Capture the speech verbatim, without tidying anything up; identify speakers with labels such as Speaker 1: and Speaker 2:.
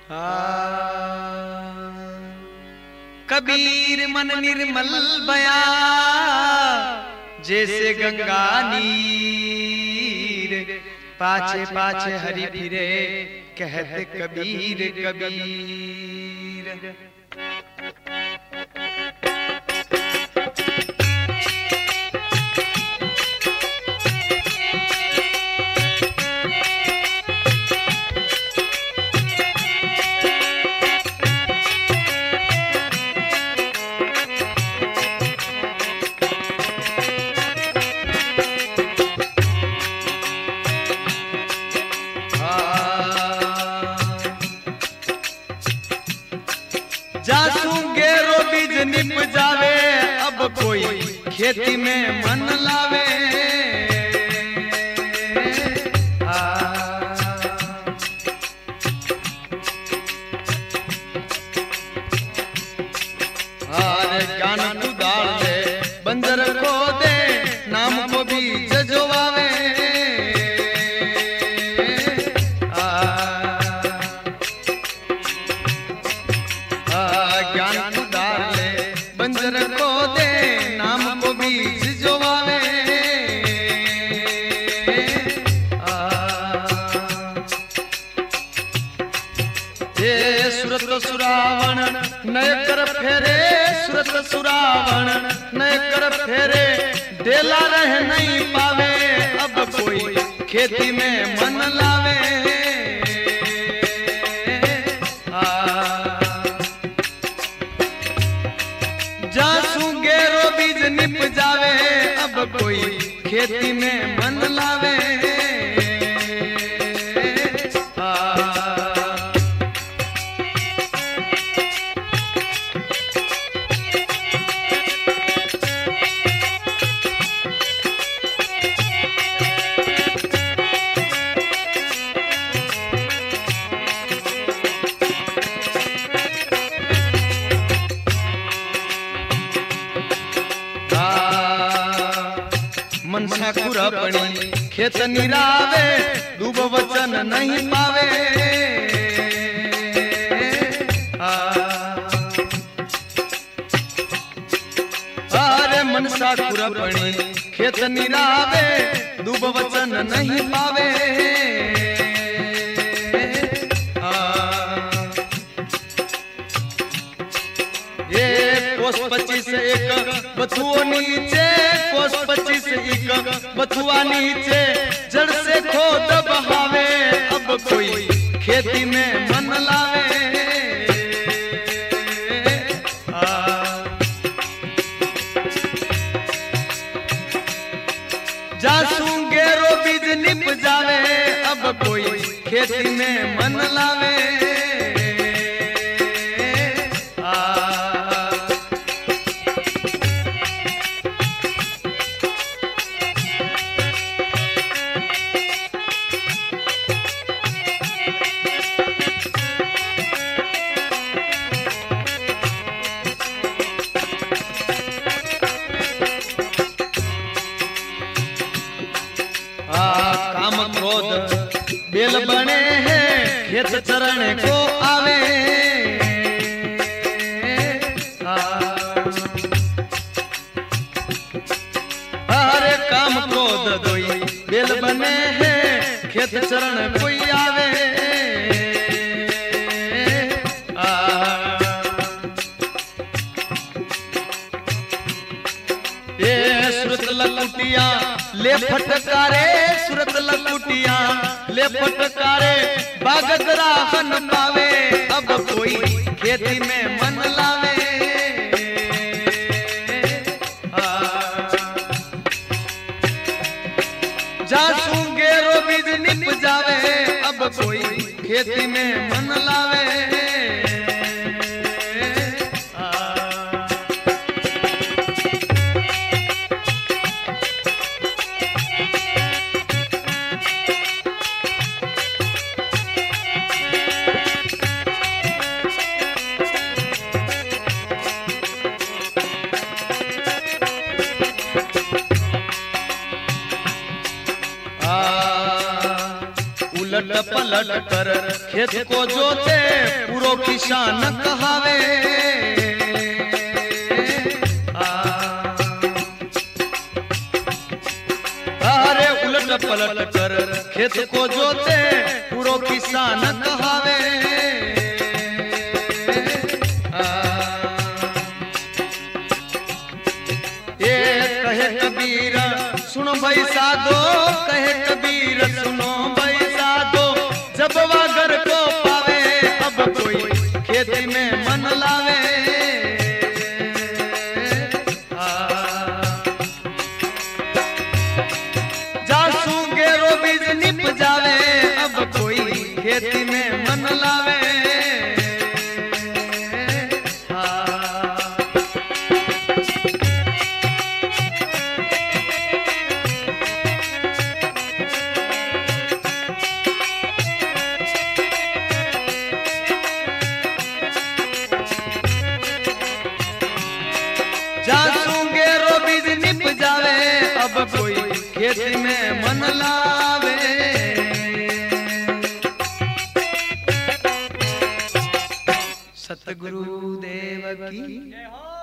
Speaker 1: कबीर मन निर्मल बया जैसे गंगा नीर, पाछे पाछे हरि फिरे कहते कबीर कबीर। जासू गेरो बीज निप जावे, अब कोई खेती में मन लावे। हार ज्ञान तू डाल दे, बंदर को दे, नाम को बीज जोवावे। ज्ञान तू डाल ले, बंजर को दे, नाम को बीज जोवावे। ये सुरत सुरावण नय कर फेरे, सुरत सुरावण नय कर फेरे, डेला रह नहीं पावे, अब कोई खेती में मन लावे। जासू गेरो बीज निप जावे, अब कोई खेती में मन लावे। मनसा कुरपणी खेत निरावे, दूब वचन नहीं पावे। अरे मनसा कुरपणी खेत निरावे, दूब वचन नहीं पावे। ये कोस पच्चीस एक बथुओ नीचे, कोस पच्चीस एक बथुआ नीचे, जड़ से खोद बहावे, अब कोई खेती में मन लावे। जासू गेरो बीज निप जावे, अब कोई खेती में मन लावे। काम क्रोध बेल बने हैं, खेत चरण को आवे। हरे काम क्रोध दोई बेल बने हैं, खेत चरण कोई आवे। ये सुरत लकुटिया ले फटकारे, सुरत लकुटिया ले फटकारे, बागत राहन पावे, अब कोई खेती में मन लावे। जासू गेरो बीज निप जावे, अब कोई खेती में मन लावे। उलट पलट पलट कर खेत को जोते पूरो किसान कहावे। अरे उलट पलट कर खेत को जोते पूरो किसान कहावे। ये कहे कबीर सुनो भाई साधो, कहे कबीर सुनो भाई साधो, जब वह घर को पावे अब कोई खेती में मन लावे। जासू गेरो बीज निप जावे अब कोई खेती में मन लावे। जासूंगे रो बीज निप जावे अब कोई खेती में मन लावे। सतगुरु देव की